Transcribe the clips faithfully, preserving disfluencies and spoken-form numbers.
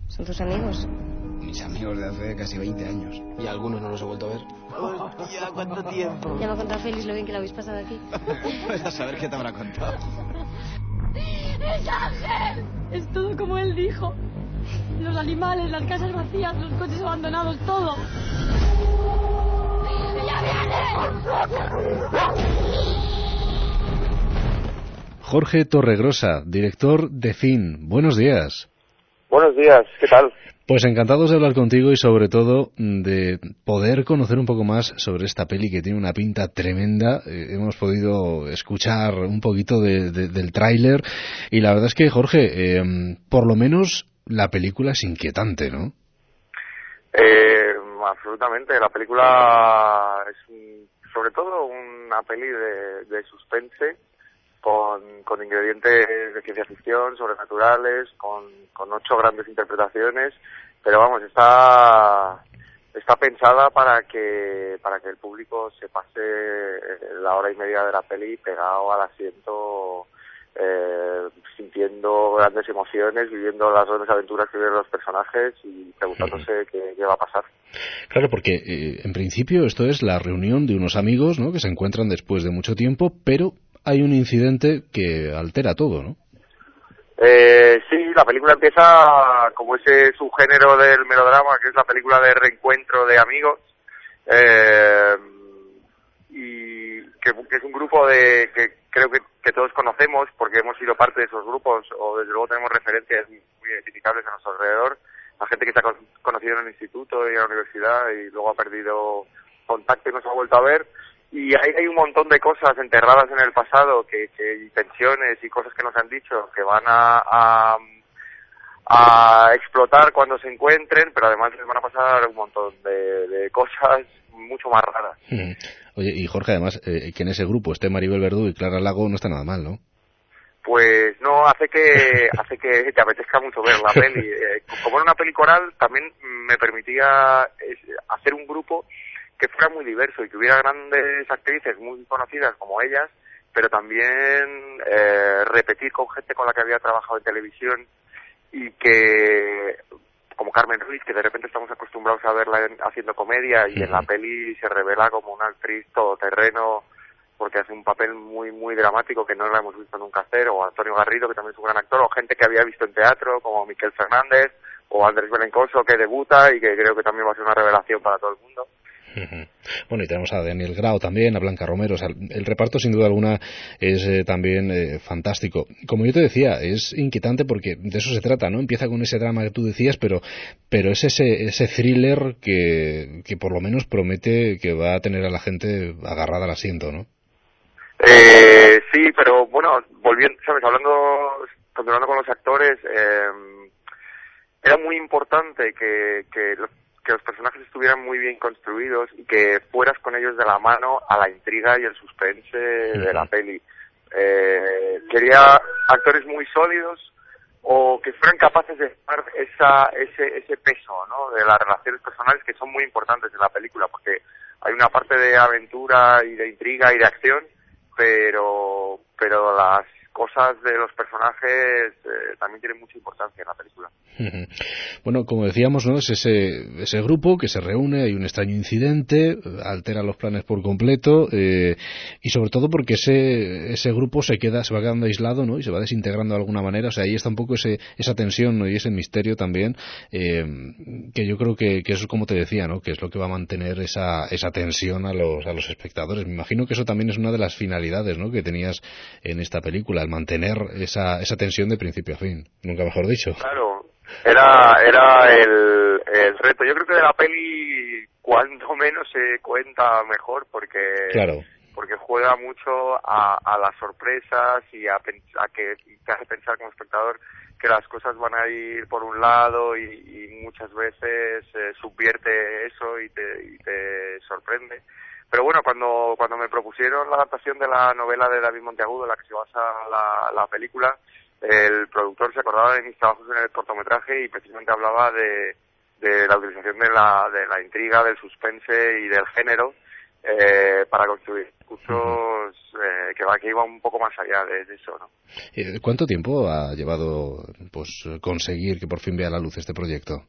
¿Son tus amigos? Mis amigos de hace casi veinte años. Y algunos no los he vuelto a ver. Hostia, ¿cuánto tiempo? Ya me ha contado Félix lo bien que lo habéis pasado aquí. Pues a saber qué te habrá contado. ¡Es Ángel! Es todo como él dijo. Los animales, las casas vacías, los coches abandonados, todo. ¡Ya viene! Jorge Torregrosa, director de Fin. Buenos días. Buenos días, ¿qué tal? Pues encantados de hablar contigo y sobre todo de poder conocer un poco más sobre esta peli que tiene una pinta tremenda. Eh, hemos podido escuchar un poquito de, de, del tráiler y la verdad es que, Jorge, eh, por lo menos la película es inquietante, ¿no? Eh, absolutamente, la película es un, sobre todo una peli de, de suspense con, con ingredientes de ciencia ficción, sobrenaturales, con, con ocho grandes interpretaciones, pero vamos, está está pensada para que para que el público se pase la hora y media de la peli pegado al asiento, eh, sintiendo grandes emociones, viviendo las grandes aventuras que viven los personajes y preguntándose qué, qué va a pasar. Claro, porque eh, en principio esto es la reunión de unos amigos, ¿no?, que se encuentran después de mucho tiempo, pero hay un incidente que altera todo, ¿no? Eh, sí, la película empieza como ese subgénero del melodrama, que es la película de reencuentro de amigos, eh, y que, que es un grupo de que creo que, que todos conocemos porque hemos sido parte de esos grupos, o desde luego tenemos referencias muy identificables a nuestro alrededor, la gente que se ha conocido en el instituto y en la universidad y luego ha perdido contacto y no se ha vuelto a ver. Y ahí hay un montón de cosas enterradas en el pasado, que, que y tensiones y cosas que nos han dicho que van a, a, a explotar cuando se encuentren, pero además les van a pasar un montón de, de cosas mucho más raras. Mm. Oye, y Jorge, además, eh, que en ese grupo esté Maribel Verdú y Clara Lago no está nada mal, ¿no? Pues no, hace que hace que te apetezca mucho ver la peli. Eh, como era una peli coral, también me permitía hacer un grupo que fuera muy diverso y que hubiera grandes actrices muy conocidas como ellas, pero también eh, repetir con gente con la que había trabajado en televisión y que, como Carmen Ruiz, que de repente estamos acostumbrados a verla en, haciendo comedia y uh-huh. en la peli se revela como una actriz todoterreno porque hace un papel muy muy dramático que no la hemos visto nunca hacer, o Antonio Garrido, que también es un gran actor, o gente que había visto en teatro como Miquel Fernández o Andrés Belencoso, que debuta y que creo que también va a ser una revelación para todo el mundo. Bueno, y tenemos a Daniel Grau también, a Blanca Romero, o sea, el reparto sin duda alguna es eh, también eh, fantástico. Como yo te decía, es inquietante porque de eso se trata, ¿no? Empieza con ese drama que tú decías, pero pero es ese ese thriller que, que por lo menos promete que va a tener a la gente agarrada al asiento, ¿no? Eh, sí, pero bueno, volviendo, sabes, hablando, continuando con los actores, eh, era muy importante que, que los que los personajes estuvieran muy bien construidos y que fueras con ellos de la mano a la intriga y el suspense de la peli. Eh, quería actores muy sólidos o que fueran capaces de dar esa, ese, ese peso, ¿no?, de las relaciones personales que son muy importantes en la película, porque hay una parte de aventura y de intriga y de acción, pero, pero las cosas de los personajes eh, también tienen mucha importancia en la película. Bueno, como decíamos, ¿no?, es ese ese grupo que se reúne, hay un extraño incidente, altera los planes por completo, eh, y sobre todo porque ese ese grupo se queda se va quedando aislado, ¿no?, y se va desintegrando de alguna manera. O sea, ahí está un poco ese esa tensión, ¿no?, y ese misterio también, eh, que yo creo que, que eso es como te decía, ¿no?, que es lo que va a mantener esa esa tensión a los a los espectadores. Me imagino que eso también es una de las finalidades, ¿no?, que tenías en esta película, el mantener esa esa tensión de principio a fin, nunca mejor dicho. Claro. Era era el, el reto. Yo creo que de la peli cuanto menos se cuenta mejor porque claro. porque juega mucho a, a las sorpresas y a, a que te hace pensar como espectador que las cosas van a ir por un lado y, y muchas veces eh, subvierte eso y te, y te sorprende. Pero bueno, cuando cuando me propusieron la adaptación de la novela de David Monteagudo, en la que se basa la, la película, el productor se acordaba de mis trabajos en el cortometraje y precisamente hablaba de, de la utilización de la, de la intriga, del suspense y del género, eh, para construir discursos eh, que va que iba un poco más allá de, de eso, ¿no? ¿Cuánto tiempo ha llevado pues conseguir que por fin vea la luz este proyecto?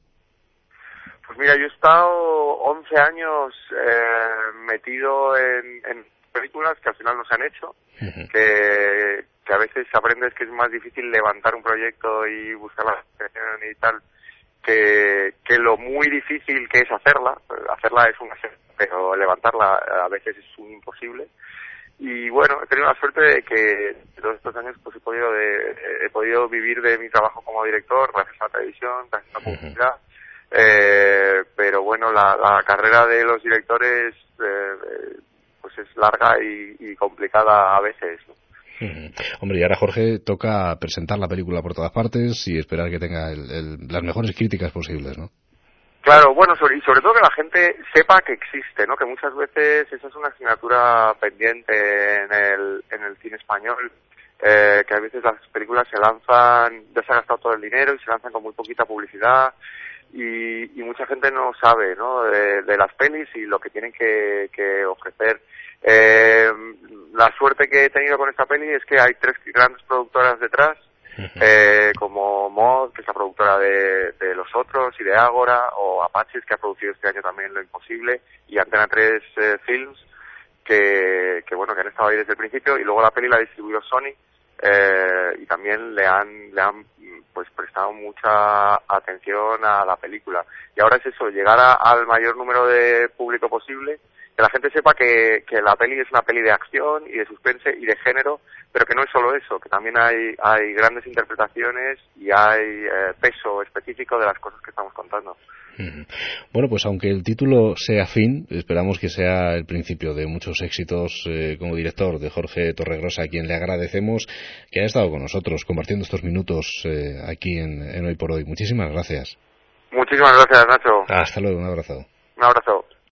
Pues mira, yo he estado once años eh, metido en, en películas que al final no se han hecho, uh-huh. que, que a veces aprendes que es más difícil levantar un proyecto y buscar la financiación y tal, que, que lo muy difícil que es hacerla. Hacerla es una serie, pero levantarla a veces es un imposible. Y bueno, he tenido la suerte de que todos estos años pues he podido de, he podido vivir de mi trabajo como director, gracias a la televisión, gracias a la publicidad. Uh-huh. Eh, pero bueno, la, la carrera de los directores eh, pues es larga y, y complicada a veces, ¿no? Uh-huh. Hombre, y ahora, Jorge, toca presentar la película por todas partes y esperar que tenga el, el, las mejores críticas posibles, ¿no? Claro, bueno, sobre, y sobre todo que la gente sepa que existe, ¿no? Que muchas veces esa es una asignatura pendiente en el, en el cine español, eh, que a veces las películas se lanzan, ya se ha gastado todo el dinero y se lanzan con muy poquita publicidad. Y, y mucha gente no sabe, ¿no? De, de las pelis y lo que tienen que, que ofrecer. Eh, la suerte que he tenido con esta peli es que hay tres grandes productoras detrás, eh, como Mod, que es la productora de, de Los Otros y de Ágora, o Apaches, que ha producido este año también Lo Imposible, y Antena tres eh, Films, que, que bueno, que han estado ahí desde el principio, y luego la peli la ha distribuido Sony, eh, y también le han, le han pues prestado mucha atención a la película. Y ahora es eso, llegar a, al mayor número de público posible, que la gente sepa que, que la peli es una peli de acción y de suspense y de género, pero que no es solo eso, que también hay, hay grandes interpretaciones y hay eh, peso específico de las cosas que estamos contando. Bueno, pues aunque el título sea Fin, esperamos que sea el principio de muchos éxitos eh, como director, de Jorge Torregrosa, a quien le agradecemos que haya estado con nosotros compartiendo estos minutos eh, aquí en, en Hoy por Hoy. Muchísimas gracias. Muchísimas gracias, Nacho. Hasta luego, un abrazo. Un abrazo.